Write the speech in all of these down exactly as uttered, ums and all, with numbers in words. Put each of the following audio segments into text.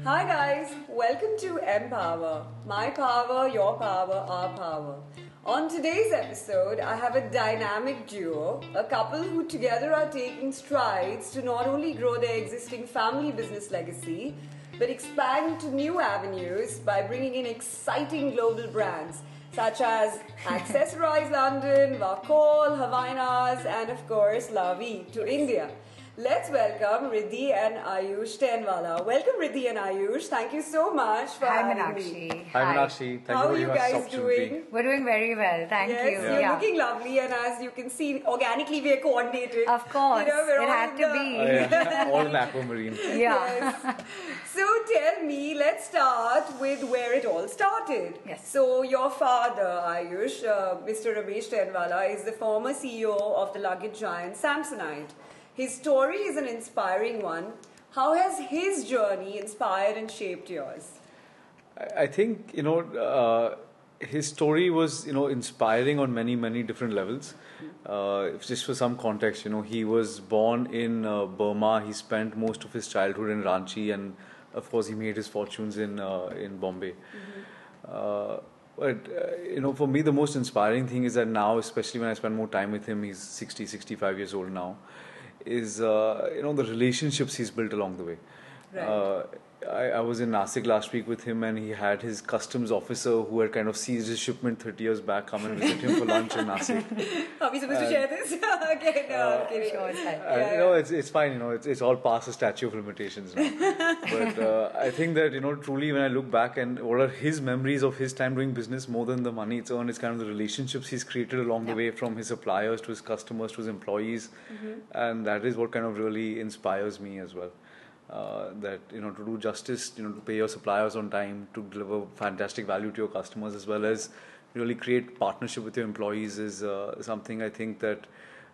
Hi guys, welcome to Empower. My power, your power, our power. On today's episode, I have a dynamic duo, a couple who together are taking strides to not only grow their existing family business legacy, but expand to new avenues by bringing in exciting global brands such as Accessorize London, Vacol, Havainas, and of course La Vie to India. Let's welcome Riddhi and Ayush Tenwala. Welcome Riddhi and Ayush. Thank you so much for Hi, having Meenakshi. me. Hi, Meenakshi. Thank How you are very you much guys for the opportunity. doing? We're doing very well, thank Yes, you. you're Yeah. looking lovely, and as you can see, organically we are coordinated. Of course, you know, we're it all had in to the- be. Oh, yeah. All in aquamarine. Yeah. Yes. So tell me, let's start with where it all started. Yes. So your father, Ayush, uh, Mister Ramesh Tenwala, is the former C E O of the luggage giant Samsonite. His story is an inspiring one. How has his journey inspired and shaped yours? I I think, you know, uh, his story was, you know, inspiring on many, many different levels. Uh, just for some context, you know, he was born in uh, Burma. He spent most of his childhood in Ranchi, and of course, he made his fortunes in uh, in Bombay. Uh, but, uh, you know, for me, the most inspiring thing is that now, especially when I spend more time with him, he's sixty, sixty-five years old now, is, uh, you know, the relationships he's built along the way. Right. Uh, I, I was in Nasik last week with him, and he had his customs officer who had kind of seized his shipment thirty years back come and visit him for lunch in Nasik. Are we supposed to share this? Okay, no, I'm kidding. Sure, it's fine. And, Yeah, you know, it's it's fine. You know, it's it's all past the statute of limitations now. But uh, I think that, you know, truly when I look back and what are his memories of his time doing business, more than the money it's earned, it's kind of the relationships he's created along the way, from his suppliers to his customers to his employees, and that is what kind of really inspires me as well. Uh, that, you know, to do justice, you know, to pay your suppliers on time, to deliver fantastic value to your customers, as well as really create partnership with your employees, is uh, something I think that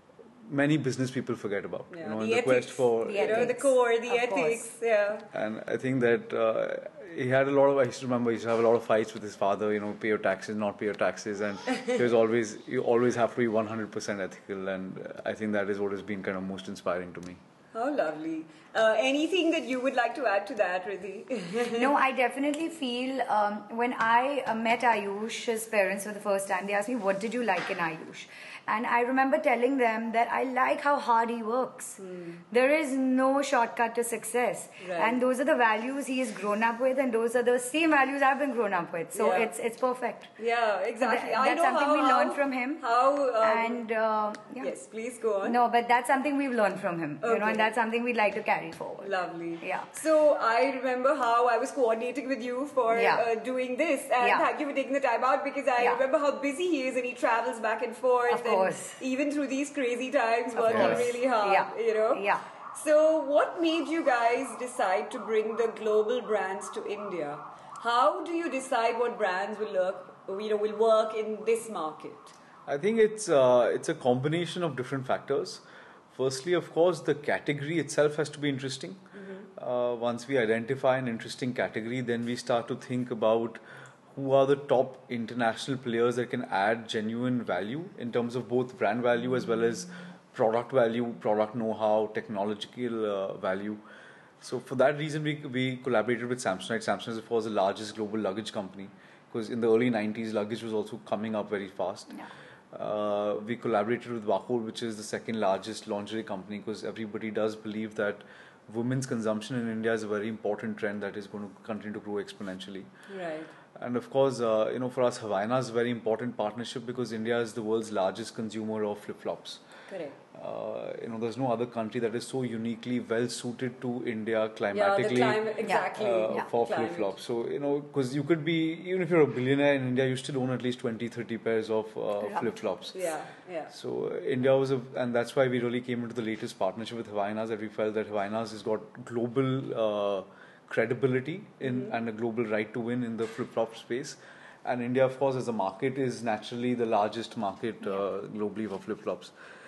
many business people forget about. Yeah, you know, the in the ethics, quest for you know, the core, the Of ethics, course. yeah. and I think that uh, he had a lot of. I used to remember he used to have a lot of fights with his father. You know, pay your taxes, not pay your taxes, and he was always you always have to be one hundred percent ethical. And uh, I think that is what has been kind of most inspiring to me. How lovely. Uh, anything that you would like to add to that, Riddhi? No, I definitely feel um, when I uh, met Ayush's parents for the first time, they asked me, what did you like in Ayush? And I remember telling them that I like how hard he works. There is no shortcut to success. Right. And those are the values he has grown up with, and those are the same values I've been grown up with. So Yeah. it's it's perfect. Yeah, exactly. That- I that's know something how, we how, learned from him. How, um, and uh, yeah. yes, please go on. No, but that's something we've learned from him. You know, Okay. and that's something we'd like to carry forward. Lovely. Yeah. So I remember how I was coordinating with you for Yeah. uh, doing this, and Yeah. thank you for taking the time out, because I Yeah. remember how busy he is, and he travels back and forth. Of course. And even through these crazy times, Of working course. really hard. Yeah. You know. Yeah. So what made you guys decide to bring the global brands to India? How do you decide what brands will work, you know, will work in this market? I think it's uh, it's a combination of different factors. Firstly, of course, the category itself has to be interesting. Uh, once we identify an interesting category, then we start to think about who are the top international players that can add genuine value in terms of both brand value as well as product value, product know-how, technological uh, value. So for that reason, we we collaborated with Samsonite. Samsonite is, of course, the largest global luggage company, because in the early nineties, luggage was also coming up very fast. Yeah. Uh, we collaborated with Vacol, which is the second largest lingerie company, because everybody does believe that women's consumption in India is a very important trend that is going to continue to grow exponentially. Right. And of course, uh, you know, for us, Havainas is a very important partnership, because India is the world's largest consumer of flip-flops. Correct. Uh, you know, there's no other country that is so uniquely well suited to India Yeah, the climatically climate, exactly. uh, Yeah. for Climate. flip flops. So, you know, because you could be, even if you're a billionaire in India, you still own at least twenty, thirty pairs of uh, Right. flip flops. Yeah, yeah. So, uh, India was a, and that's why we really came into the latest partnership with Havainas, that we felt that Havainas has got global uh, credibility in and a global right to win in the flip flop space. And India, of course, as a market, is naturally the largest market uh, globally for flip flops.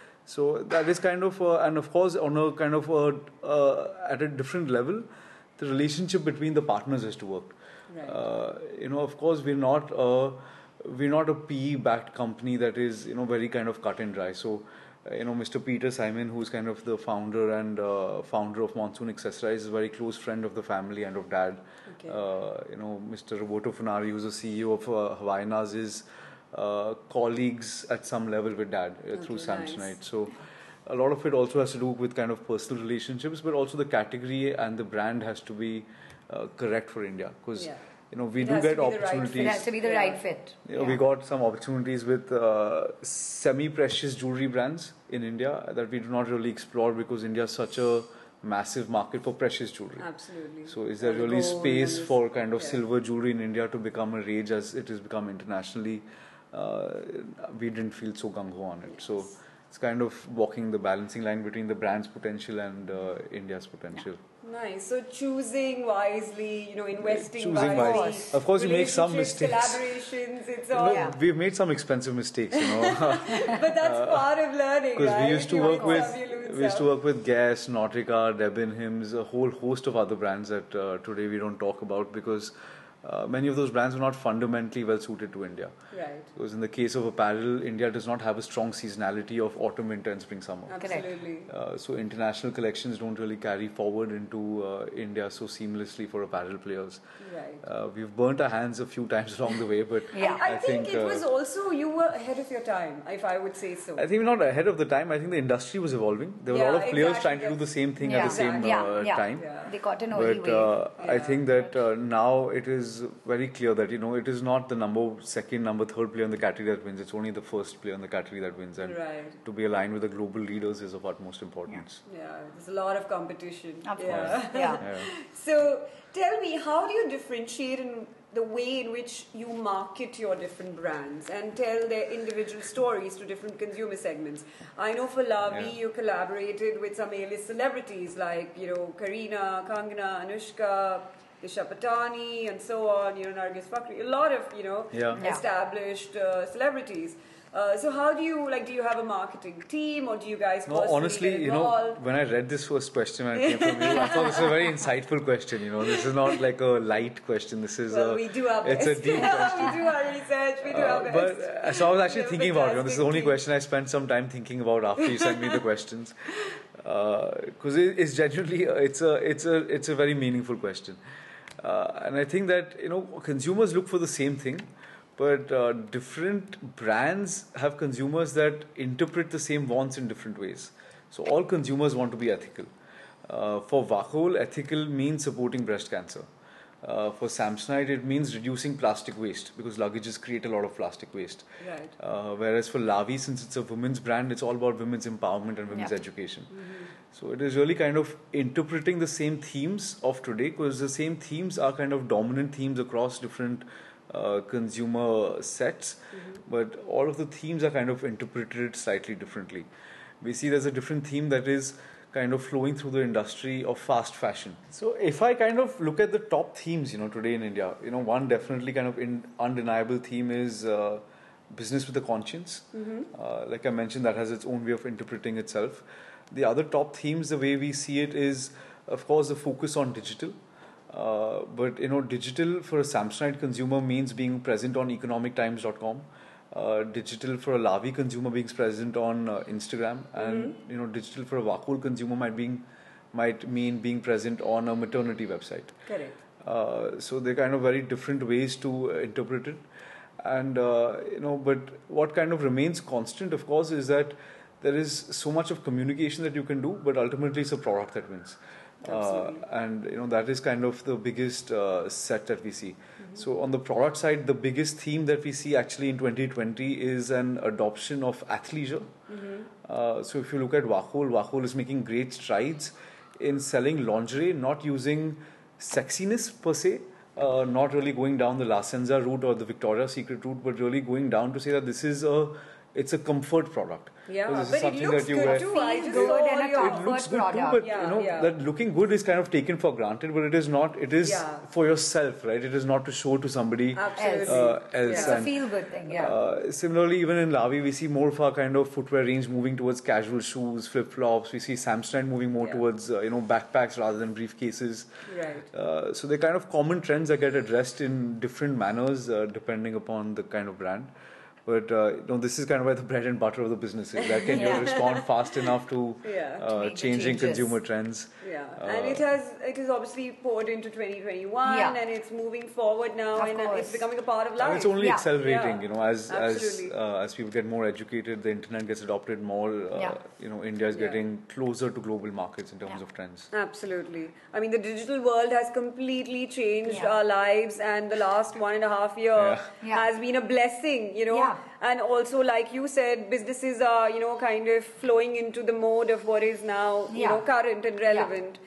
So that is kind of, uh, and of course, on a kind of a, uh, at a different level, the relationship between the partners has to work. Right. Uh, you know, of course, we're not a, we're not a P E-backed company that is, you know, very kind of cut and dry. So Uh, you know, Mister Peter Simon, who's kind of the founder and uh, founder of Monsoon Accessorize, is a very close friend of the family and of Dad. Okay. Uh, you know, Mister Roberto Funari, who's the C E O of uh, Hawaiianas, is uh, colleagues at some level with Dad uh, Okay, through Samsonite. nice. So a lot of it also has to do with kind of personal relationships, but also the category and the brand has to be uh, correct for India, because Yeah. you know we It do has to get be the right fit. opportunities. It has to be the Yeah. right fit. You know, Yeah. we got some opportunities with uh, semi-precious jewelry brands in India that we do not really explore because India is such a massive market for precious jewelry. Absolutely. So is there All the really gold space and for this- kind of yeah. silver jewelry in India to become a rage as it has become internationally? Uh, we didn't feel so gung-ho on it. So it's kind of walking the balancing line between the brand's potential and uh, India's potential. Nice. So choosing wisely, you know, investing Choosing wisely. wisely. Of course, you make some relationships, mistakes. Collaborations, it's No, all. Yeah. we've made some expensive mistakes, you know. But that's part of learning, Because right? we used to You work win with some, you lose we used to some. work with Guess, Nautica, Debenhams, a whole host of other brands that uh, today we don't talk about because uh, many of those brands were not fundamentally well suited to India. Right. Because in the case of apparel, India does not have a strong seasonality of autumn, winter, and spring, summer. Absolutely. Uh, so international collections don't really carry forward into uh, India so seamlessly for apparel players. Right. Uh, we've burnt our hands a few times along the way, but Yeah. I, I think, think, it uh, was also you were ahead of your time, if I would say so. I think we're not ahead of the time. I think the industry was evolving. There were a Yeah, lot of players exactly. trying to do the same thing Yeah. at the same Yeah, uh, yeah. time. Yeah. They got an early But wave. uh, I Yeah. think that uh, now it is very clear that you know it is not the number second, number third player in the category that wins. It's only the first player in the category that wins, and Right. to be aligned with the global leaders is of utmost importance. Yeah, there's a lot of competition. Of yeah. course. Yeah. Yeah. So tell me, how do you differentiate in the way in which you market your different brands and tell their individual stories to different consumer segments? I know for Lavi, Yeah. you collaborated with some A-list celebrities like, you know, Kareena, Kangana, Anushka, Disha Patani, and so on, you know, Nargis Fakhri, a lot of, you know, Yeah. Yeah. established uh, celebrities. Uh, so how do you, like, do you have a marketing team or do you guys No, personally honestly, get you know, involved? when I read this first question when it came from you, I thought this was a very insightful question. You know, this is not like a light question. This is Well, a we do our best. it's a deep question. we do our research. We do Uh, our best. but uh, so I was actually We have a thinking about it. You know, this is the only fantastic team. question I spent some time thinking about after you sent me the questions, because it, it's genuinely uh, it's a it's a it's a very meaningful question, uh, and I think that you know consumers look for the same thing, but uh, different brands have consumers that interpret the same wants in different ways. So all consumers want to be ethical. Uh, for Wachol, ethical means supporting breast cancer. Uh, for Samsonite, it means reducing plastic waste because luggages create a lot of plastic waste. Right. Uh, whereas for Lavi, since it's a women's brand, it's all about women's empowerment and women's Yeah. education. So it is really kind of interpreting the same themes of today because the same themes are kind of dominant themes across different uh, consumer sets, but all of the themes are kind of interpreted slightly differently. We see there's a different theme that is kind of flowing through the industry of fast fashion. So if I kind of look at the top themes, you know, today in India, you know, one definitely kind of in, undeniable theme is uh, business with a conscience. Uh, like I mentioned, that has its own way of interpreting itself. The other top themes, the way we see it is, of course, the focus on digital. Uh, but you know, digital for a Samsonite consumer means being present on economic times dot com. Uh, digital for a Lavi consumer being present on uh, Instagram, and you know, digital for a Wachol consumer might being might mean being present on a maternity website. Correct. Uh, so they're kind of very different ways to uh, interpret it, and uh, you know, but what kind of remains constant, of course, is that there is so much of communication that you can do, but ultimately it's a product that wins. Uh, Absolutely. and you know that is kind of the biggest uh, set that we see. So on the product side, the biggest theme that we see actually in twenty twenty is an adoption of athleisure. Uh, so if you look at Wachol, Wachol is making great strides in selling lingerie, not using sexiness per se, uh, not really going down the La Senza route or the Victoria's Secret route, but really going down to say that this is a it's a comfort product. Yeah, This is but it something looks that you good wear. too. I Feels just good saw and a your- It comfort looks good too, product. but Yeah, you know yeah. that looking good is kind of taken for granted, but it is not. It is Yeah. for yourself, right? It is not to show to somebody Absolutely. uh, else. It's a And, feel good thing, yeah. uh, similarly, even in Lavi, we see more of our kind of footwear range moving towards casual shoes, flip flops. We see Samsonite moving more Yeah. towards uh, you know backpacks rather than briefcases. Right. Uh, so they're kind of common trends that get addressed in different manners uh, depending upon the kind of brand. But uh, you know, this is kind of where the bread and butter of the business is. That can Yeah. you respond fast enough to Yeah. uh, To make the changing changes. consumer trends. Yeah, Uh, and it has it is obviously poured into twenty twenty-one, Yeah. and it's moving forward now, Of and uh, course. it's becoming a part of And life. it's only Yeah. accelerating, Yeah. you know, as as Absolutely. uh, as people get more educated, the internet gets adopted more. Uh, Yeah. You know, India is Yeah. getting closer to global markets in terms Yeah. of trends. Absolutely. I mean, the digital world has completely changed Yeah. our lives, and the last one and a half year Yeah. Yeah. has been a blessing, you know. Yeah. And also, like you said, businesses are, you know, kind of flowing into the mode of what is now, you Yeah. know, current and relevant.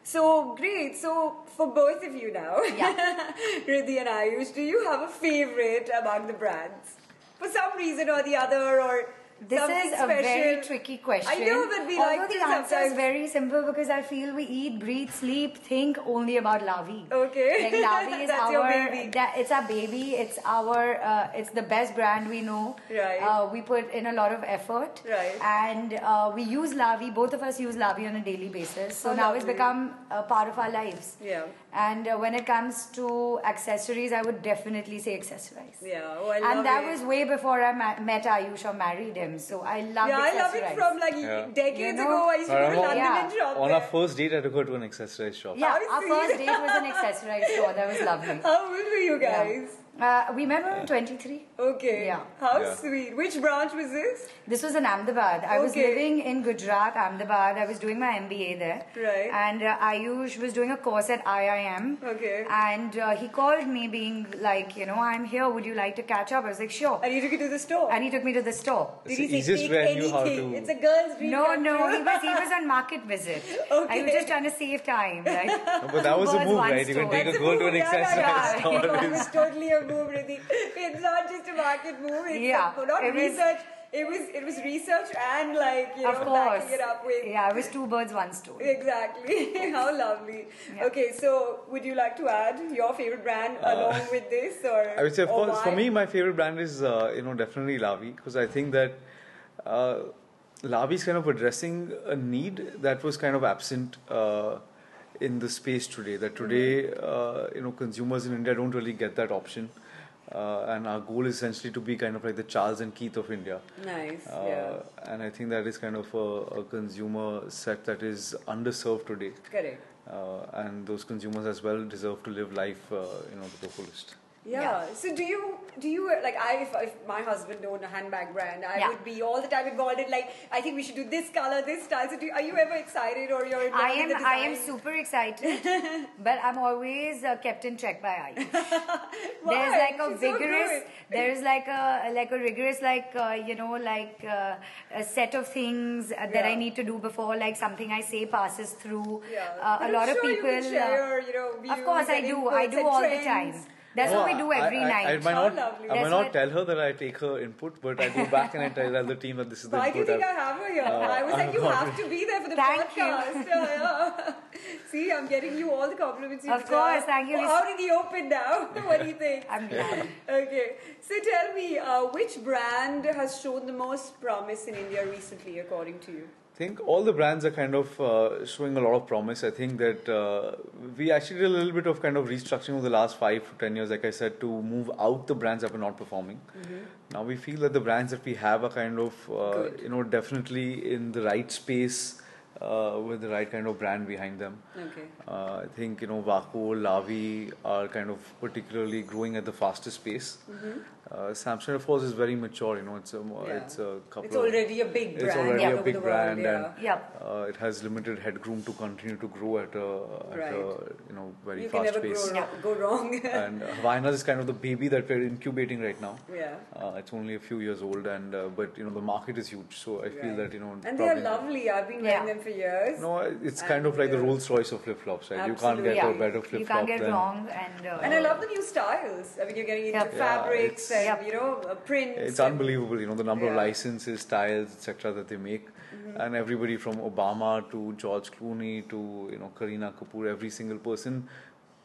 So great. So for both of you now, Yeah. Riddhi and Ayush, do you have a favorite among the brands? For some reason or the other, or This something is a special? very tricky question. I know, but we Although like the to answer is sometimes- very simple because I feel we eat, breathe, sleep, think only about Lavi. Okay. Like Lavi is That's our your baby. that- it's our baby. It's our uh, it's the best brand we know. Right. Uh, we put in a lot of effort. Right. And uh, we use Lavi. Both of us use Lavi on a daily basis. So Oh, now it's lovely. become a part of our lives. Yeah. And uh, when it comes to accessories, I would definitely say accessorize. Yeah, oh, I love And that it. was way before I ma- met Ayush or married him. So I love Yeah, I love it accessorize. from like Yeah. decades You know? ago. I used to I go to remember London Yeah. and shop on there. our first date, I took her to an accessorized shop. Yeah, How our sweet. first date was an accessorized store. That was lovely. How old were you Yeah. guys? Uh, we met when we were twenty-three. Okay. Yeah. How Yeah. sweet. Which branch was this? This was in Ahmedabad. I was Okay. living in Gujarat, Ahmedabad. I was doing my M B A there. Right. And uh, Ayush was doing a course at I I M. Okay. And uh, he called me being like, you know, I'm here. Would you like to catch up? I was like, sure. And you took it to the store. And he took me to the store. Did It's he the say easiest take way I knew how anything? to- It's a girl's dream. No, come no, true. he was he was on market visit. Okay. I was just trying to save time, right? No, but that was Two a birds, move, one right? You can stone. take That's a girl to an move, yeah, yeah, accessorized yeah. store. It was totally a move, Riddhi. It's not just a market move. It's Yeah, a, not it was- research. It was it was research and like you Of know course. backing it up with Yeah, it was two birds, one stone. exactly. How lovely. Yeah. Okay, so would you like to add your favorite brand along with this, or I would say, of or course, for why? me, my favorite brand is, uh, you know, definitely Lavi, because I think that uh, Lavi is kind of addressing a need that was kind of absent uh, in the space today. That today, uh, you know, consumers in India don't really get that option. Uh, and our goal is essentially to be kind of like the Charles and Keith of India. Nice. Uh, Yeah. And I think that is kind of a, a consumer set that is underserved today. Correct. Uh, and those consumers as well deserve to live life, uh, you know, to the fullest. Yeah. Yeah. So do you do you like I if, if my husband owned a handbag brand, I Yeah. would be all the time involved in like I think we should do this color, this style. So do you, are you ever excited or you're involved I in am the I am design? super excited, but I'm always uh, kept in check by Ayush. Why? There's like a She's so vigorous, good. there's like a like a rigorous like uh, you know like uh, a set of things uh, that I Yeah. need to do before like something I say passes through. Yeah. Uh, But a I'm lot of sure people. You can share, you know, views of course I and do. I inputs do and all the trends. time. That's No, what we do every I, I, night. I might How not, lovely. I might That's not what- tell her that I take her input, but I go back and I tell the team that this is the Why do you input. think I I've- have her here? Uh, I was like, I'm you not have really- to be there for the Thank you. podcast. Yeah, yeah. See, I'm getting you all the compliments you Of course, thank you. Well, out in the open now. What do you think? I'm glad. Okay, so tell me, uh, which brand has shown the most promise in India recently, according to you? I think all the brands are kind of uh, showing a lot of promise. I think that uh, we actually did a little bit of kind of restructuring over the last five to ten years, like I said, to move out the brands that were not performing. Mm-hmm. Now we feel that the brands that we have are kind of, uh, Good. you know, definitely in the right space uh, with the right kind of brand behind them. Okay. Uh, I think, you know, Vaco, Lavi are kind of particularly growing at the fastest pace. Mm-hmm. Uh, Samsung, of course, is very mature. You know, it's a mo- Yeah. it's a couple. It's of- already a big brand. It's already Yeah. a all over big the brand, world, and Yep. uh, it has limited headroom to continue to grow at a, at Right. a you know very you can fast never pace. grow, go wrong. And uh, Havaianas is kind of the baby that we're incubating right now. yeah. Uh, it's only a few years old, and uh, but you know the market is huge. So I feel Right. that you know And they are probably- lovely. I've been wearing Yeah. them for years. No, it's kind of like the And, uh, Rolls Royce of flip flops, right? You can't Absolutely. get a Yeah. better flip You flop can't get than. wrong, and uh, And I love the new styles. I mean, you're getting into Yep. Yeah, fabrics it's- and, Yep. you know, uh, prints. It's and- unbelievable, you know, the number of Yeah. licenses, styles, et cetera that they make, and everybody from Obama to George Clooney to you know Kareena Kapoor, every single person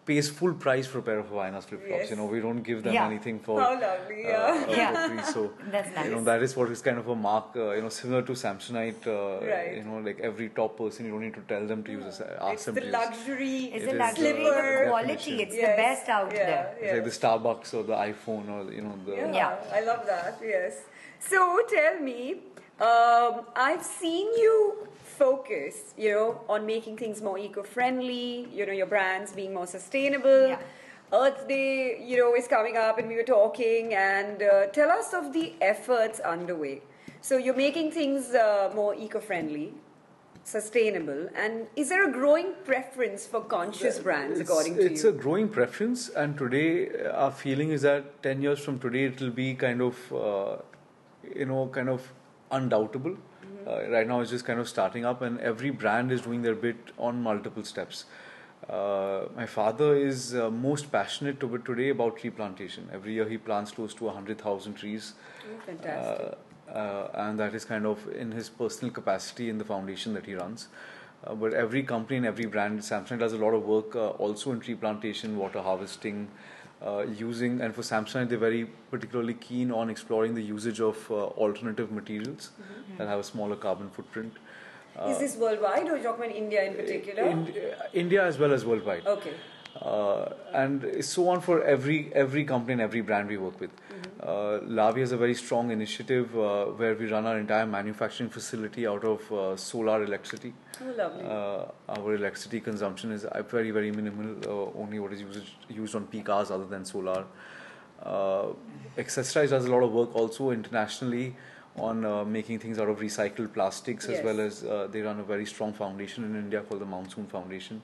pays full price for a pair of Hawaiian flip flops. Yes. You know, we don't give them Yeah. anything for. How lovely, uh, yeah. uh, Yeah. for free. So That's nice. you know that is what is kind of a mark. Uh, you know, similar to Samsonite. Uh, Right. You know, like every top person, you don't need to tell them to use this. Ask It's them the to use. luxury. It's It the is, luxury, uh, the quality. definition. It's Yes. the best out yeah, there. It's like yeah. the Starbucks or the iPhone or you know the. Yeah, Yeah. I love that. Yes. So tell me, um, I've seen you focus, you know, on making things more eco-friendly. You know, your brands being more sustainable. Yeah. Earth Day, you know, is coming up, and we were talking. And uh, tell us of the efforts underway. So you're making things uh, more eco-friendly, sustainable, and is there a growing preference for conscious brands, It's, according to it's you? a growing preference, and today uh, our feeling is that ten years from today it will be kind of, uh, you know, kind of undoubtable. Mm-hmm. Uh, right now it's just kind of starting up, and every brand is doing their bit on multiple steps. Uh, my father is uh, most passionate to it today about tree plantation. Every year he plants close to one hundred thousand trees. Oh, fantastic. Uh, uh, and that is kind of in his personal capacity in the foundation that he runs. Uh, but every company and every brand, Samsung does a lot of work uh, also in tree plantation, water harvesting, uh, using, and for Samsung they're very particularly keen on exploring the usage of uh, alternative materials Mm-hmm. that have a smaller carbon footprint. Uh, is this worldwide, or are you talking about India in particular? in, uh, India as well as worldwide. Okay. Uh, and so on for every every company and every brand we work with. Uh, Lavi has a very strong initiative uh, where we run our entire manufacturing facility out of uh, solar electricity. Oh, lovely. Uh, our electricity consumption is uh, very very minimal. Uh, only what is used used on peak hours other than solar. Uh, Accessorize does a lot of work also internationally on uh, making things out of recycled plastics, Yes. as well as uh, they run a very strong foundation in India called the Monsoon Foundation.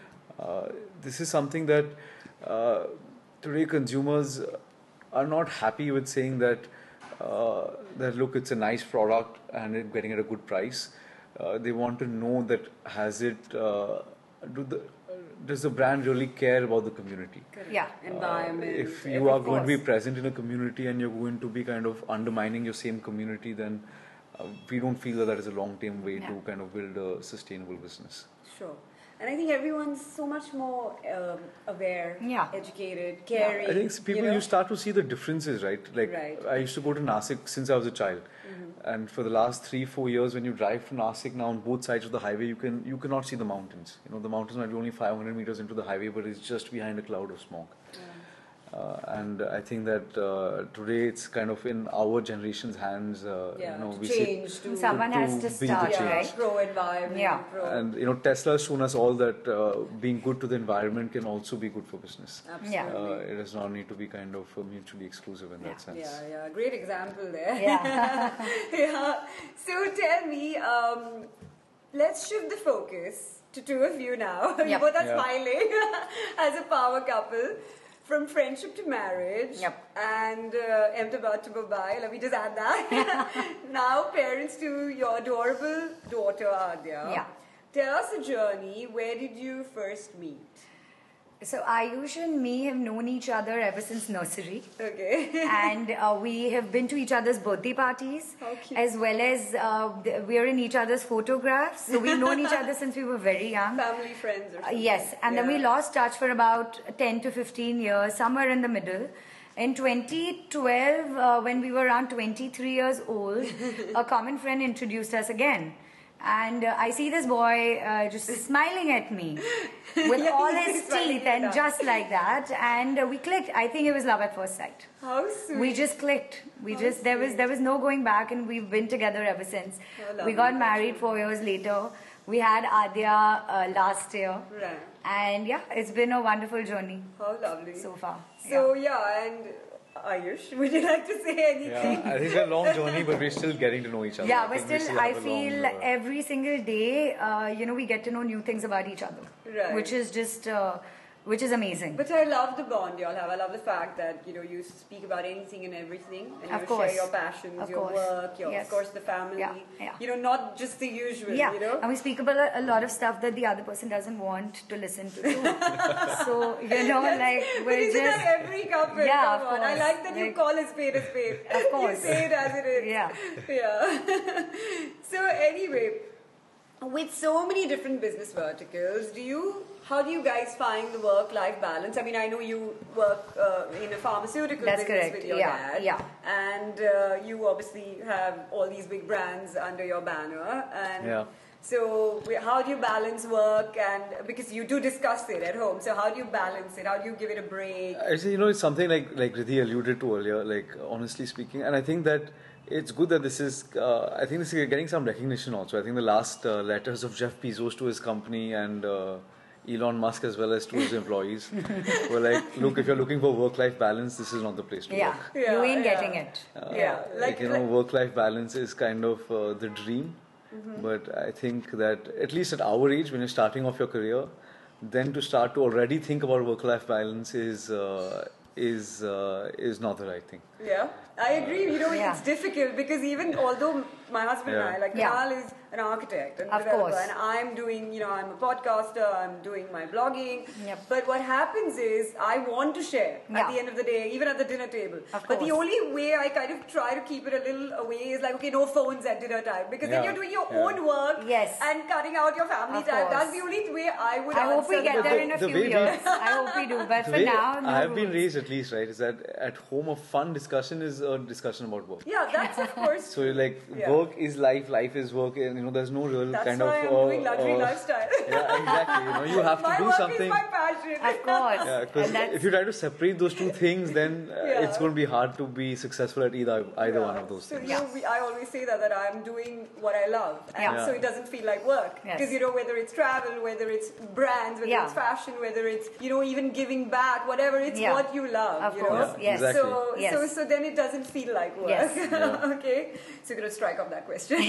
Uh, this is something that uh, today consumers are not happy with saying that uh, that look, it's a nice product and it getting at a good price. Uh, they want to know that has it uh, do the does the brand really care about the community? Correct. Yeah. Environment. Uh, if you everything. are going to be course. present in a community and you're going to be kind of undermining your same community, then uh, we don't feel that that is a long-term way Yeah. to kind of build a sustainable business. Sure. And I think everyone's so much more um, aware, Yeah. educated, caring. I think people, you, know? you start to see the differences, right? Like Right. I used to go to Nasik since I was a child, and for the last three, four years, when you drive from Nasik now on both sides of the highway, you can you cannot see the mountains. You know, the mountains might be only five hundred meters into the highway, but it's just behind a cloud of smoke. Uh, and I think that uh, today it's kind of in our generation's hands. Uh, Yeah, you know, to we see- change, to, Someone to has to be the start, change. yeah, right? pro-environment, Yeah. pro... And you know, Tesla has shown us all that uh, being good to the environment can also be good for business. Absolutely. Yeah. Uh, it does not need to be kind of uh, mutually exclusive in Yeah. that sense. Yeah, yeah, great example there. Yeah. Yeah. So tell me, um, let's shift the focus to two of you now. you Yep. both are Yeah. smiling as a power couple. From friendship to marriage, Yep. and uh, Ahmedabad to Mumbai. Let me just add that. Now, parents to your adorable daughter Adya. Yeah. Tell us a journey. Where did you first meet? So Ayush and me have known each other ever since nursery. Okay. And uh, we have been to each other's birthday parties, How cute. as well as uh, th- we are in each other's photographs. So we've known each other since we were very young. Family, friends, or Uh, something. yes, and then we Yeah. lost touch for about ten to fifteen years, somewhere in the middle. In twenty twelve, uh, when we were around twenty-three years old, a common friend introduced us again. And uh, I see this boy uh, just smiling at me with Yeah, all he's his smiling teeth at and us. just like that. And uh, we clicked. I think it was love at first sight. How sweet. We just clicked. We How just there was sweet. there was no going back, and we've been together ever since. How We lovely, got that's married true. four years later. We had Adya uh, last year. Right. And yeah, it's been a wonderful journey How lovely. so far. So yeah, and Ayush, would you like to say anything? Yeah, I think it's a long journey, but we're still getting to know each other. Yeah, I but think we still, I have a feel long, uh, every single day, uh, you know, we get to know new things about each other, Right. which is just, uh, which is amazing. But I love the bond y'all have. I love the fact that you know you speak about anything and everything, and Of you course. share your passions, Of your course. work, your Yes. of course the family. Yeah, yeah. You know, not just the usual. Yeah, You know. and we speak about a, a lot of stuff that the other person doesn't want to listen to. Too. So you know, like But we're isn't just that every couple? Yeah, Come of on. I course. like that you Like- call a spade a spade. Of course. You say it as it is. Yeah. Yeah. So anyway, with so many different business verticals, do you, how do you guys find the work-life balance? I mean, I know you work uh, in a pharmaceutical That's business correct. with your Yeah, dad. yeah. And uh, you obviously have all these big brands under your banner. And Yeah. so we- how do you balance work and, because you do discuss it at home, so how do you balance it? How do you give it a break? Actually, you know, it's something like like Riddhi alluded to earlier. Like honestly speaking, and I think that it's good that this is. Uh, I think this is getting some recognition also. I think the last uh, letters of Jeff Bezos to his company and uh, Elon Musk as well as to his employees were like, look, if you're looking for work-life balance, this is not the place to Yeah, work. Yeah, you ain't yeah. getting it. Uh, Yeah, like, like- you know, like- work-life balance is kind of uh, the dream. Mm-hmm. But I think that at least at our age, when you're starting off your career, then to start to already think about work-life balance is uh, is uh, is not the right thing. Yeah, I agree. You know, Yeah. it's difficult because even although my husband and Yeah. I, like Yeah. Kunal is an architect and Of developer, course. and I'm doing, you know, I'm a podcaster, I'm doing my blogging. Yep. But what happens is I want to share Yeah. at the end of the day, even at the dinner table. Of but the course. only way I kind of try to keep it a little away is like, okay, no phones at dinner time, because then Yeah. you're doing your Yeah. own work Yes. and cutting out your family Of time. course. That's the only way I would I hope we answer get the- there in a the few way we- years. I hope we do. But The for way now, no I have been rules. raised, at least, right, is that at home a fun discussion is a discussion about work. Yeah, that's of course. So like Yeah. work is life, life is work, and you know there's no real That's kind why of. I'm uh, doing luxury uh, lifestyle. Yeah, exactly. You know, you have to my do work something. is my passion. Of course. Yeah, because And that's- if you try to separate those two things, then uh, Yeah. it's going to be hard to be successful at either either Yeah. one of those so, things. You know, we, I always say that that I'm doing what I love, and Yeah. so it doesn't feel like work. Yes. Because you know, whether it's travel, whether it's brands, whether Yeah. it's fashion, whether it's you know even giving back, whatever, it's Yeah. what you love. Of you course, know? Yeah, yes. exactly. So, Yes. so, so then it doesn't feel like work. Yes. Yeah. Okay. So you're gonna strike off that question.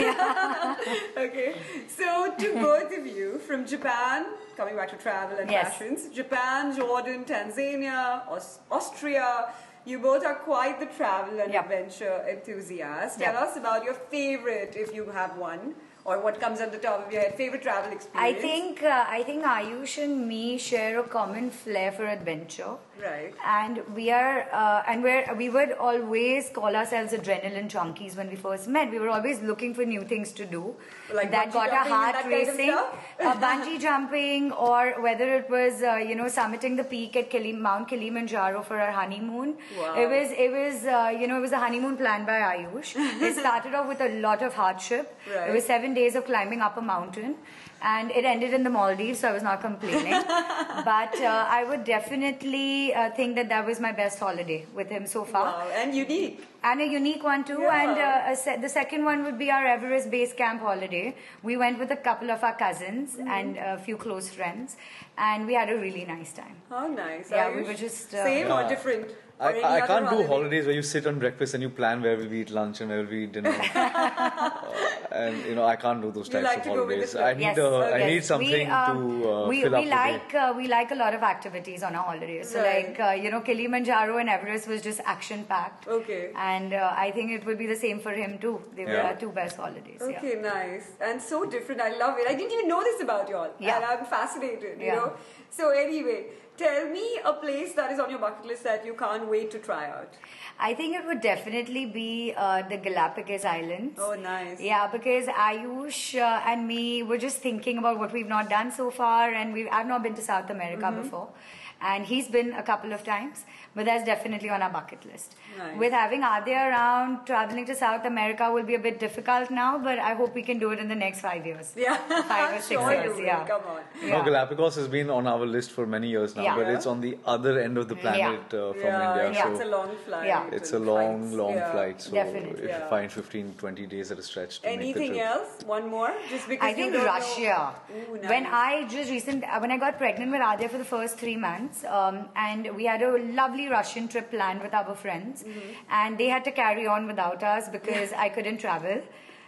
Okay. So to both of you from Japan, coming back to travel and Yes. fashions, Japan, Jordan, Tanzania, Aus- Austria. You both are quite the travel and Yep. adventure enthusiasts. Tell Yep. us about your favorite, if you have one, or what comes on the top of your head. Favorite travel I experience. think uh, I think Ayush and me share a common flair for adventure. Right. And we are, uh, and we're, we would always call ourselves adrenaline junkies when we first met. We were always looking for new things to do Like that bungee got our jumping and heart that kind of racing. stuff? uh, bungee jumping, or whether it was, uh, you know, summiting the peak at Kili- Mount Kilimanjaro for our honeymoon. Wow. It was, it was, uh, you know, it was a honeymoon planned by Ayush. It started off with a lot of hardship. Right. It was seven days of climbing up a mountain. And it ended in the Maldives, so I was not complaining. But uh, I would definitely uh, think that that was my best holiday with him so far. Wow. And unique. And a unique one too. Yeah. And uh, a se- the second one would be our Everest base camp holiday. We went with a couple of our cousins Mm-hmm. and a few close friends, and we had a really nice time. How nice. Yeah, Ayush? we were just, uh, Same or Yeah. different? Or I, any I other can't do holiday? holidays where you sit on breakfast and you plan where will we eat lunch and where will we eat dinner. Uh, and you know I can't do those You types like of to go with the holidays. flow. I need Yes, uh, I yes. need something we, um, to uh, we, fill we up the day. like uh, we like a lot of activities on our holidays. So Right. like uh, you know Kilimanjaro and Everest was just action packed. Okay. And uh, I think it would be the same for him too. They were Yeah. our two best holidays. Yeah. Okay, nice. And so different. I love it. I didn't even know this about y'all. Yeah. And I'm fascinated, you Yeah. know. So anyway, tell me a place that is on your bucket list that you can't wait to try out. I think it would definitely be uh, the Galapagos Islands. Oh, nice. Yeah, because Ayush uh, and me were just thinking about what we've not done so far, and we I've not been to South America Mm-hmm. before, and he's been a couple of times, but that's definitely on our bucket list. Nice. With having Adya around, traveling to South America will be a bit difficult now, but I hope we can do it in the next five years. Yeah. Five or six sure years, you will. yeah. Come on. No, Yeah. Galapagos has been on our list for many years now, Yeah. but it's on the other end of the planet uh, from yeah, India. yeah, so it's a long flight. Yeah. it's a and long, flights. long Yeah. flight. So Definitely. if Yeah. you find fifteen, twenty days at a stretch to make the Anything trip. else? One more? Just because I you think don't Russia. Know. Ooh, nice. When I just recent uh, when I got pregnant with Adya for the first three months, um, and we had a lovely Russian trip planned with our friends, Mm-hmm. and they had to carry on without us because I couldn't travel,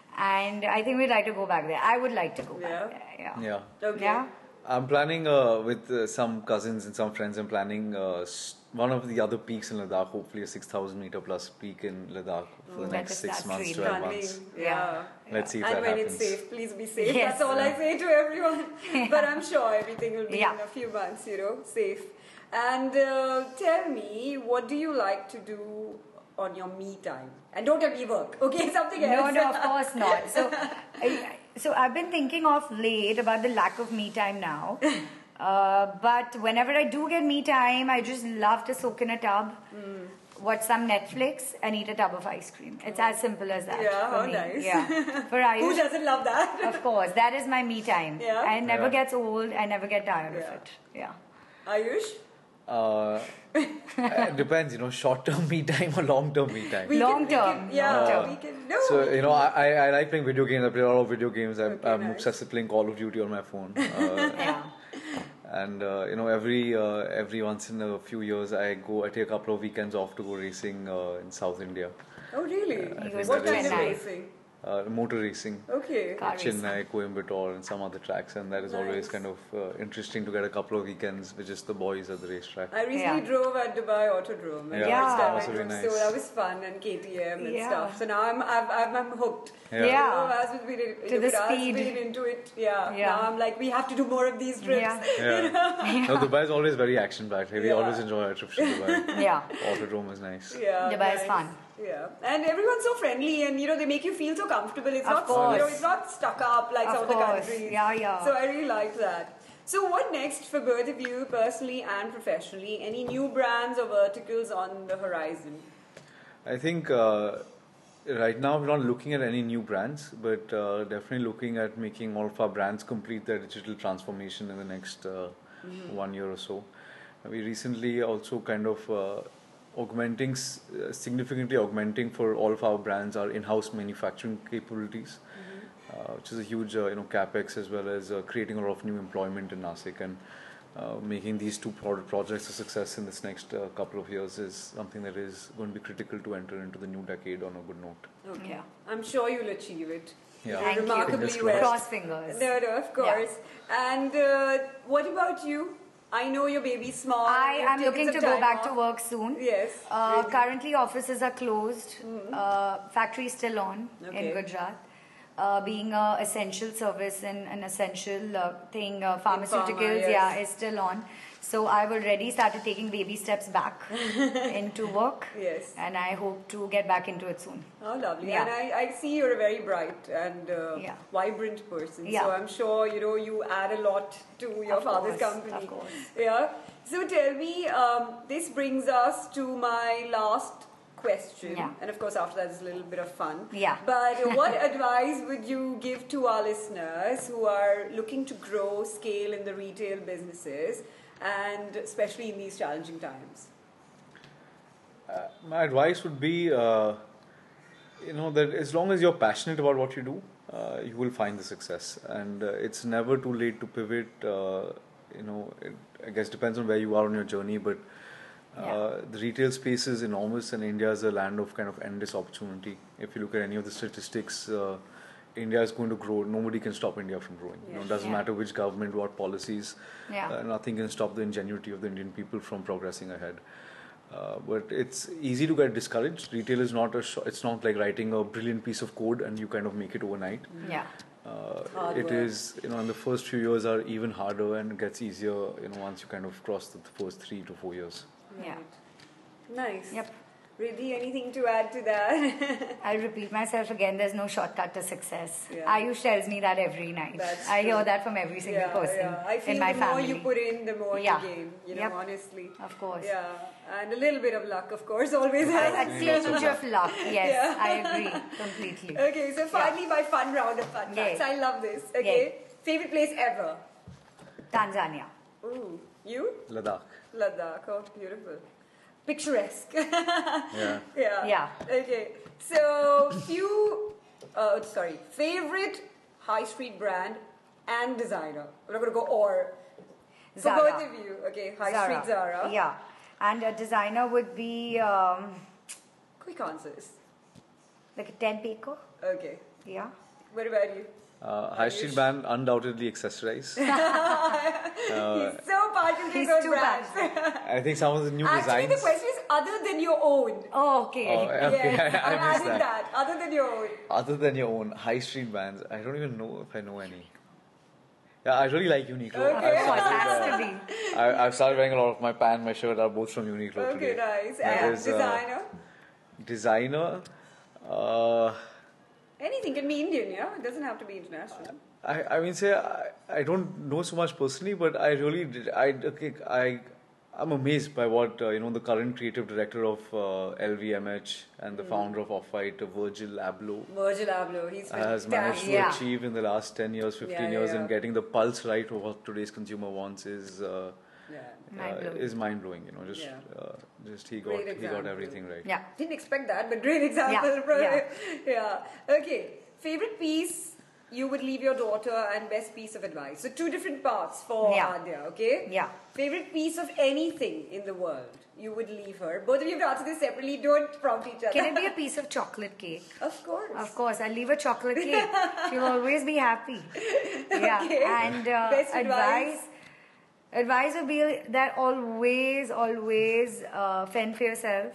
and I think we'd like to go back there. I would like to go Yeah. back there. Yeah. Yeah. Okay. Yeah. I'm planning uh, with uh, some cousins and some friends. I'm planning uh, s- one of the other peaks in Ladakh. Hopefully, a six thousand meter plus peak in Ladakh for the Ooh, next that is- six that's months, really twelve Stunning. months. Yeah. Yeah. Let's see if And that when happens. it's safe, please be safe. Yes. That's all I Yeah. say to everyone. But I'm sure everything will be Yeah. in a few months, you know, safe. And uh, tell me, what do you like to do on your me time? And don't tell me work, okay? Something else. No, no, of course not. So, I, So I've been thinking of late about the lack of me time now. uh, but whenever I do get me time, I just love to soak in a tub, mm. watch some Netflix, and eat a tub of ice cream. It's as simple as that. Yeah, for how me. nice. Yeah. For Ayush, Who doesn't love that? Of course, that is my me time. Yeah. I never Yeah. gets old. I never get tired Yeah. of it. Yeah. Ayush? Uh, it depends, you know, short-term me time or long-term me time. We Long can- we term, can- yeah, long term. we can. No. So, we you know, can- I, I I like playing video games. I play a lot of video games. I'm, Okay, I'm nice. obsessed with playing Call of Duty on my phone. Uh, Yeah. and, uh, you know, every uh, every once in a few years, I go, I take a couple of weekends off to go racing uh, in South India. Oh, really? I He think goes What to that kind of is, Chennai. racing? uh, motor racing. Okay. Car racing. Chennai, Coimbatore, and some other tracks, and that is Nice. always kind of uh, interesting to get a couple of weekends with just the boys at the racetrack. I recently Yeah. drove at Dubai Autodrome. and Yeah, the first that time was I really drove, nice. So that was fun and K T M and Yeah. stuff. So now I'm I've, I'm, I'm hooked. Yeah. Yeah. You know, as we've been, To the as speed. been into it. Yeah. Yeah. Now I'm like, we have to do more of these trips. Yeah. Yeah. No, Dubai is always very action-packed. We Yeah. always enjoy our trips to Dubai. Yeah. Autodrome is nice. Yeah, Dubai is nice. fun. Yeah, and everyone's so friendly, and you know they make you feel so comfortable. It's Of not, you know, course. it's not stuck up like Of some of the course. countries. Yeah, yeah. So I really liked that. So what next for both of you, personally and professionally? Any new brands or verticals on the horizon? I think uh, right now we're not looking at any new brands, but uh, definitely looking at making all of our brands complete their digital transformation in the next uh, Mm-hmm. one year or so. We recently also kind of uh, augmenting, s- uh, significantly augmenting for all of our brands our in-house manufacturing capabilities, uh, which is a huge uh, you know capex, as well as uh, creating a lot of new employment in Nasik, and uh, making these two pro- projects a success in this next uh, couple of years is something that is going to be critical to enter into the new decade on a good note. Okay. Yeah. I'm sure you'll achieve it. Yeah. Thank you. Remarkably Fingers well. Cross fingers. No, no, of course. And uh, what about you? I know your baby's small. I You've am taken looking some to go time back to off. work soon. Yes. Uh, really. currently, offices are closed. Uh, factory is still on Okay. in Gujarat. Uh, being a essential service and an essential uh, thing, uh, pharmaceuticals, yes. yeah, is still on. So I've already started taking baby steps back into work, Yes. and I hope to get back into it soon. Oh, lovely. Yeah. And I, I see you're a very bright and uh, Yeah. vibrant person. Yeah. So I'm sure, you know, you add a lot to your Of father's course, company. of course. Yeah. So tell me, um, this brings us to my last question. Yeah. And of course, after that is a little bit of fun. Yeah. But uh, what advice would you give to our listeners who are looking to grow, scale in the retail businesses, and especially in these challenging times? Uh, my advice would be, uh, you know, that as long as you're passionate about what you do, uh, you will find the success. And uh, it's never too late to pivot. Uh, you know, it, I guess depends on where you are on your journey, but uh, Yeah. the retail space is enormous, and India is a land of kind of endless opportunity. If you look at any of the statistics, uh, India is going to grow. Nobody can stop India from growing. You know, Yes. it doesn't Yeah. matter which government, what policies. Yeah. Uh, nothing can stop the ingenuity of the Indian people from progressing ahead. Uh, but it's easy to get discouraged. Retail is not a. Sh- it's not like writing a brilliant piece of code and you kind of make it overnight. Yeah. Uh, Hard it work. is, you know, and the first few years are even harder, and it gets easier, you know, once you kind of cross the first three to four years. Yeah. Nice. Yep. Riddhi, anything to add to that? I'll repeat myself again. There's no shortcut to success. Yeah. Ayush tells me that every night. That's I hear true. that from every single yeah, person yeah. I feel in my the family. more you put in, the more Yeah. you gain. You know, Yep. honestly. Of course. Yeah, and a little bit of luck, of course, always A helps. tinge of luck. Yes, Yeah. I agree completely. Okay, so finally, my fun round of fun Yay. facts. I love this. Okay, favorite place ever? Tanzania. Ooh, you? Ladakh. Ladakh. Oh, beautiful. Picturesque. Yeah. yeah. Yeah. Okay, so few. Uh, sorry, favorite high street brand and designer. We're not gonna go or. For Zara. both of you, okay, high street Zara. Yeah. And a designer would be um, Quick answers. like a Ted Baker. Okay. Yeah. What about you? Uh, high street band, undoubtedly accessorize. He's so partial to He's good too brands. I think some of the new Actually, designs. the question is other than your own. Oh, okay. Oh, okay, Yes, I, I'm I missed adding that. that. Other than your own. Other than your own high street bands, I don't even know if I know any. Yeah, I really like Uniqlo. Okay. I've Oh, it started, has uh, to be. I, I've started wearing a lot of my pant, my shirt are both from Uniqlo Okay, today. nice. There And is, uh, designer. Designer, uh, Anything can be Indian, yeah? It doesn't have to be international. I, I mean, say I, I don't know so much personally, but I really did. I okay, I I'm amazed by what uh, you know the current creative director of uh, L V M H and the founder of Off-White, uh, Virgil Abloh, Virgil Abloh, he's has managed to Yeah. achieve in the last ten years, fifteen Yeah, yeah, years, yeah. and getting the pulse right of what today's consumer wants is uh, Yeah. uh, Mind-blowing. is mind blowing. You know, just Yeah. uh, just he Great got he example. got everything right. Yeah. Didn't expect that, but great example. Yeah, bro. yeah. Yeah. Okay. Favorite piece you would leave your daughter and best piece of advice. So two different parts for Yeah. Adya, okay? Yeah. Favorite piece of anything in the world you would leave her. Both of you have to answer this separately. Don't prompt each other. Can it be a piece of chocolate cake? Of course. Of course, I'll leave a chocolate cake. She'll always be happy. Yeah. Okay. And uh, Best advice? advice. Advice would be that always, always uh, fend for yourself.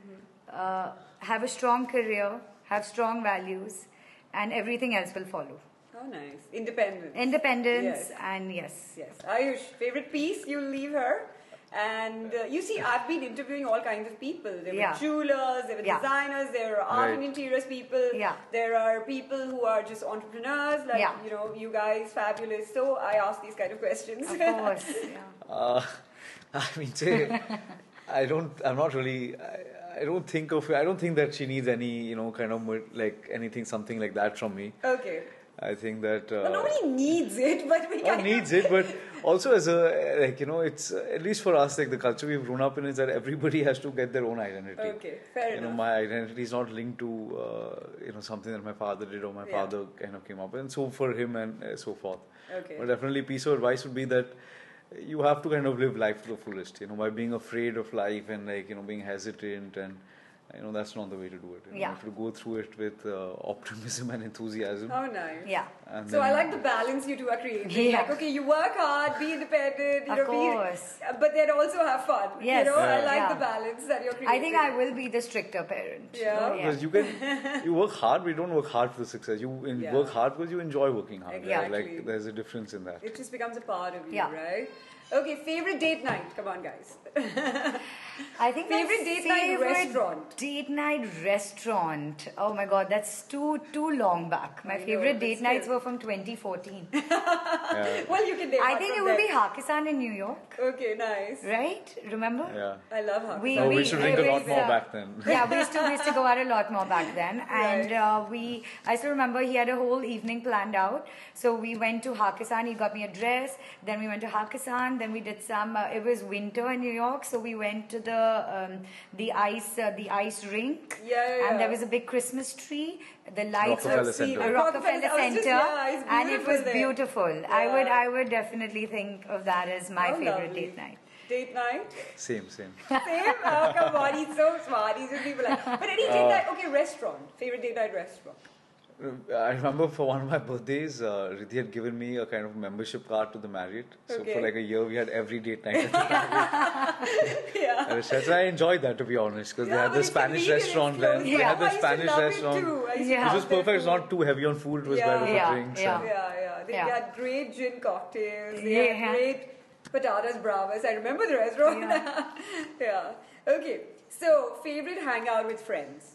Uh, have a strong career. Have strong values, and everything else will follow. Oh, nice. Independence. Independence Yes. and yes. Yes. Ayush, favorite piece you'll leave her? And uh, you see, I've been interviewing all kinds of people. There were Yeah. jewelers, there were Yeah. designers, there are art and Right. interiors people. Yeah. There are people who are just entrepreneurs, like, Yeah. you know, you guys, fabulous. So I ask these kind of questions. Of course. Yeah. Uh, I mean, say, I don't. I'm not really. I, I don't think of. I don't think that she needs any, you know, kind of mo- like anything, something like that from me. Okay. I think that. Uh, Well, nobody needs it, but we Not kind needs it, but also as a like you know, it's uh, at least for us like the culture we've grown up in is that everybody has to get their own identity. Okay, fair You know, enough. my identity is not linked to uh, you know something that my father did or my Yeah. father kind of came up with, and so for him and uh, so forth. Okay. But definitely, piece of advice would be that you have to kind of live life to the fullest. You know, by being afraid of life and like you know being hesitant and. You know, that's not the way to do it. You know, Yeah. You have to go through it with uh, optimism and enthusiasm. How nice. Yeah. And So I then- like the balance you two are creating. Yeah. Like, okay, you work hard, be independent, you Of know, course. be, but then also have fun. Yes. You know, I Yeah. like Yeah. the balance that you're creating. I think I will be the stricter parent. Yeah. Because you can, you work hard, but you don't work hard for the success. You in- Yeah. work hard because you enjoy working hard. right? Exactly. Like there's a difference in that. It just becomes a part of you, Yeah. right? Okay, favorite date night. Come on, guys. I think my Favorite date night favorite restaurant? Date night restaurant. Oh my god, that's too too long back. My I know, favorite but date still. nights were from twenty fourteen. Yeah. Well, you can name I one think it from would be there. Hakisan in New York, Okay, nice. right? Remember? Yeah. I love her. We- Oh, we we- should drink a it lot was, more uh, back then. Yeah, we used to we used to go out a lot more back then, and Right. uh, we. I still remember he had a whole evening planned out. So we went to Hakkasan. He got me a dress. Then we went to Hakkasan. Then we did some. Uh, it was winter in New York, so we went to the um, the ice uh, the ice rink. Yeah, yeah, yeah. And there was a big Christmas tree. The lights Rockefeller were Center. uh, Rockefeller Rockefeller- I was Center, just- yeah, it's and it was beautiful there. beautiful. I would Yeah. I would definitely think of that as my How favorite lovely. date night. Date night? Same, same. Same? Oh, come on, he's so smart. He's just people like. But any date Uh, night, okay, restaurant. Favorite date night restaurant. I remember for one of my birthdays, uh, Riddhi had given me a kind of membership card to the Marriott. So Okay. for like a year, we had every date night at the Marriott. Yeah. At Rishad. I enjoyed that, to be honest, because Yeah, they had but the it's Spanish convenient, restaurant it's then. close. They Yeah. had the I used to Spanish love it restaurant. too. I used to Yeah. Which love was their perfect. It's food. not too heavy on food. It was Yeah. better for Yeah, drinks. yeah. and- Yeah, yeah. They Yeah. had great gin cocktails. They Yeah. had great patatas bravas. I remember the restaurant. Yeah. Yeah. Okay. So, favorite hangout with friends.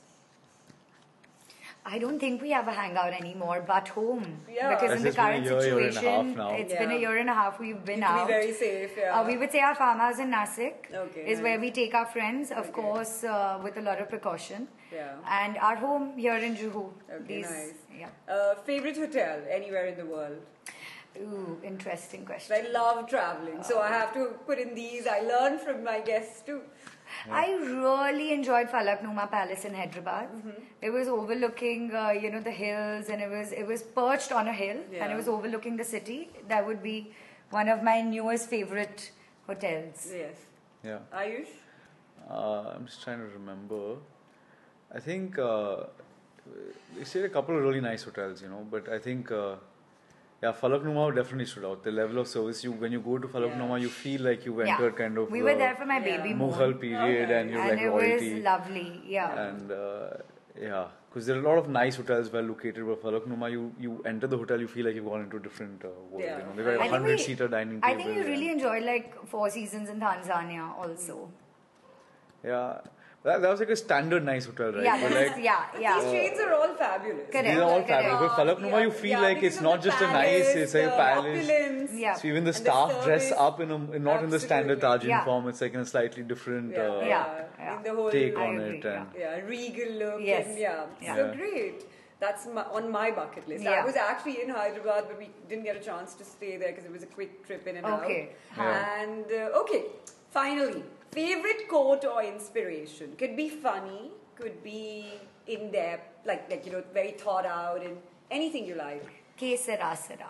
I don't think we have a hangout anymore, but home. Yeah. Because That's in the just been a current year, year and a half situation, now. it's Yeah. been a year and a half we've been You have out. to be very safe. Yeah. Uh, we would say our farmhouse in Nasik Okay, is where nice. we take our friends, of Okay. course, uh, with a lot of precaution. Yeah. And our home here in Juhu. Okay, These- nice. Yeah. Uh, favorite hotel anywhere in the world. Ooh, interesting I question. love traveling, so I have to put in these. I learn from my guests too. I really enjoyed Falaknuma Palace in Hyderabad. Mm-hmm. It was overlooking, uh, you know, the hills, and it was it was perched on a hill, and Yeah. it was overlooking the city. That would be one of my newest favorite hotels. Yes. Yeah. Ayush? Uh, I'm just trying to remember. I think uh, we stayed at a couple of really nice hotels, you know, but I think uh, yeah, Falaknuma definitely stood out. The level of service you when you go to Falaknuma, Yeah. you feel like you've Yeah. entered kind of We were the there for my Yeah. baby Mughal moon, period, Okay. and you're and like it royalty. was lovely. Yeah. And uh, yeah, because there are a lot of nice hotels well located, but Falaknuma, you you enter the hotel, you feel like you've gone into a different uh, world. Yeah. You know, they've got I a think hundred we- seater dining I table. think you really and- enjoyed like Four Seasons in Tanzania also. Yeah, That, that was like a standard nice hotel, right? Yeah, But this like, is, yeah, These yeah. trains are all fabulous. Correct. these are all Correct. fabulous. But Falaknuma, Yeah, you feel yeah, like because it's of not the just a nice, palace, it's like a the palace. opulence, Yeah. So even the and staff dress service. up in a, not in the standard Taj Absolutely. uniform. It's like in a slightly different Yeah, uh, Yeah, yeah. in the whole take I on agree, it. yeah. And yeah, regal look. Yes. And yeah, Yeah. so Yeah. great. That's my, on my bucket list. I Yeah. was actually in Hyderabad, but we didn't get a chance to stay there because it was a quick trip in and Okay. out. Yeah. And uh, okay, finally, favorite quote or inspiration could be funny, could be in depth, like like you know, very thought out, and anything you like. Ke sera sera.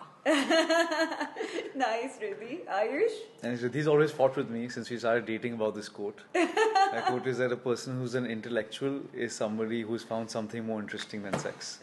Nice, Riddhi. Ayush. And he's always fought with me since we started dating about this quote. That quote is that a person who's an intellectual is somebody who's found something more interesting than sex.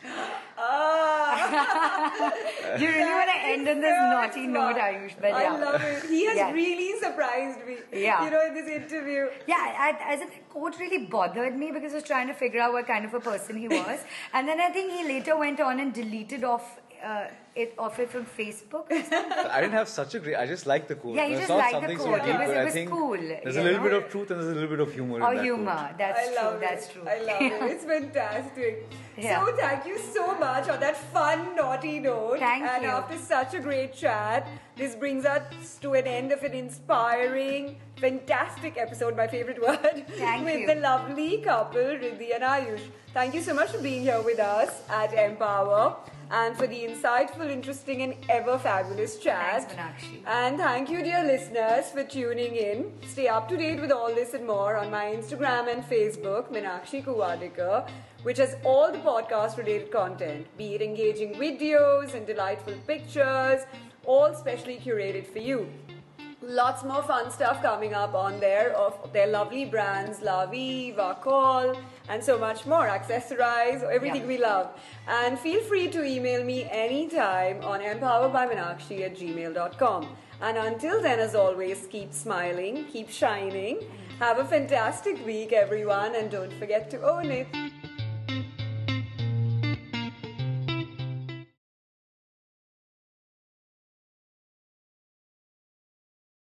Ah. You really want to end on this So naughty smart. note, Ayush, but I yeah. love it. He has Yeah. really surprised me. Yeah. You know, in this interview. Yeah, I, as in, the quote really bothered me because I was trying to figure out what kind of a person he was. And then I think he later went on and deleted off uh, it off it from Facebook. I didn't have such a great. I just like the quote. Yeah, you It's just not liked the something quote. so It deep, was- but it I was think cool, there's you a little know? bit of truth and there's a little bit of humor Or in that humor. quote. That's I true. love That's it. true. I love it. It's fantastic. Yeah. So thank you so much on that fun, naughty note. Thank and you. after such a great chat, this brings us to an end of an inspiring, fantastic episode, my favorite word, Thank with you. the lovely couple, Riddhi and Ayush. Thank you so much for being here with us at Empower and for the insightful, interesting and ever fabulous chat. Thanks, Meenakshi. And thank you, dear listeners, for tuning in. Stay up to date with all this and more on my Instagram and Facebook, Meenakshi Kuwadikar, which has all the podcast-related content, be it engaging videos and delightful pictures, all specially curated for you. Lots more fun stuff coming up on there of their lovely brands, Lavi, Vakol, and so much more. Accessorize, everything Yeah. we love. And feel free to email me anytime on empowerbymeenakshi at gmail dot com. And until then, as always, keep smiling, keep shining. Have a fantastic week, everyone, and don't forget to own it.